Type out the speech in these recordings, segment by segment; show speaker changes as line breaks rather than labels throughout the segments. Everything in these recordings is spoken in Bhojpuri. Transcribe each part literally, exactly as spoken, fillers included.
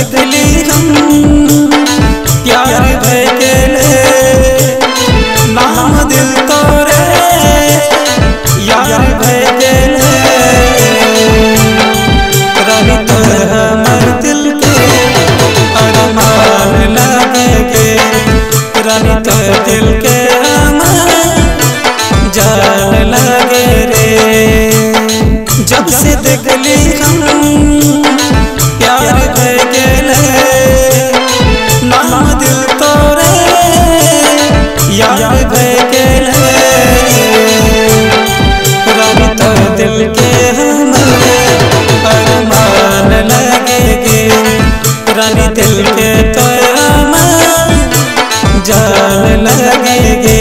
देखली हम प्यार भय गेले नाम दिल तोरे यार भय गेले रानी तो हमर दिल के अरमान लगे गे रानी तो दिल के अरमान जान लगे रे जब से देखली हम प्यार भय गेले नाम दिल तोरे यार भय गेले रानी तो दिल के हमरे अरमान लगे गे रानी दिल के तो अरमान जान लगे गे।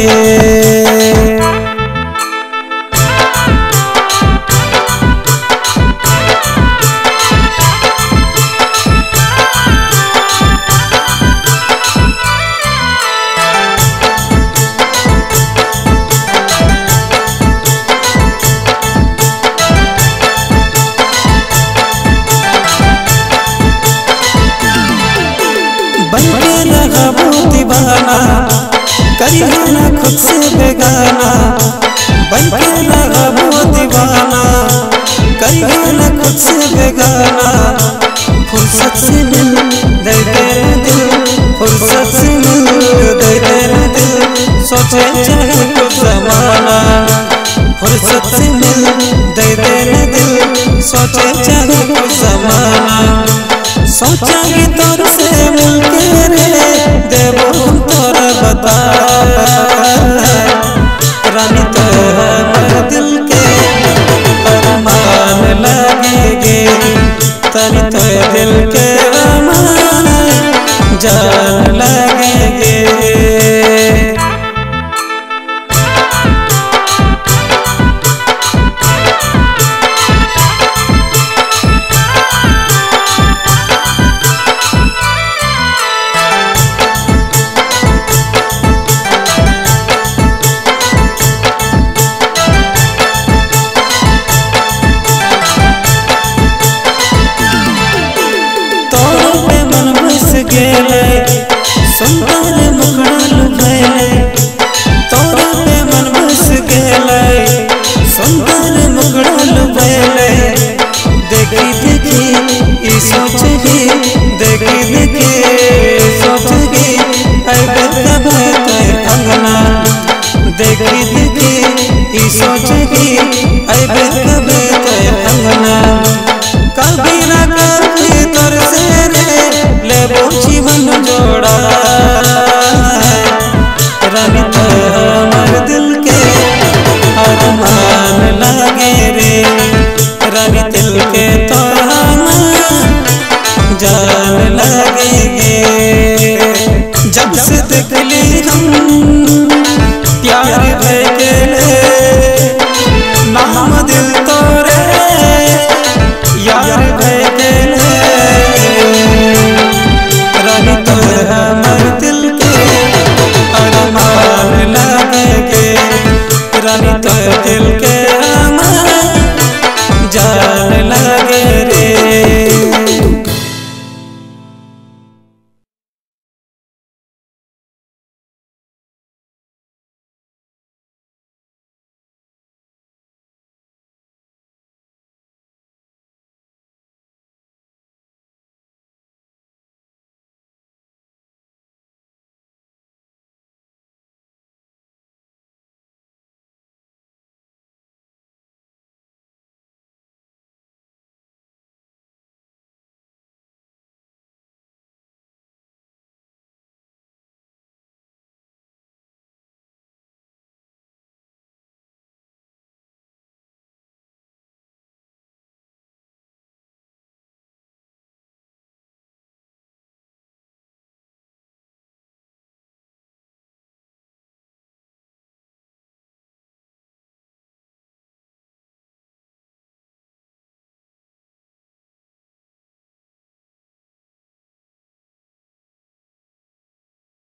बनके रहबो दीवाना करियो ना खुद से बेगाना बनके रहबो दीवाना करियो ना खुद से बेगाना फुर्सत से मिल दे तेरे दिल फुर्सत से मिल दे तेरे दिल सोचे चाहे कुछ जमाना फुर्सत से मिल दे तेरे दिल सोचे चाहे कुछ जमाना सोचा कि तोर से मिलके रे देवो तोर बता रानी तो हमर दिल के अरमान लगे गे तनी तो दिल के अरमान जान लगे गे। सुंदर मुखड़ा लुभाए तोरा पे मन बस गेले सुंदर मुखड़ा लुभाए देखी देखी ई सोच ही देखी देखी सोच ही अबे कब ते अंगना देखी देखी ई सोच ही अबे कब ते अंगना कभी ना कभी तोर से रे लेबो जीवन जोड़ा रानी तो हमर दिल के अरमान लगे रे रानी दिल के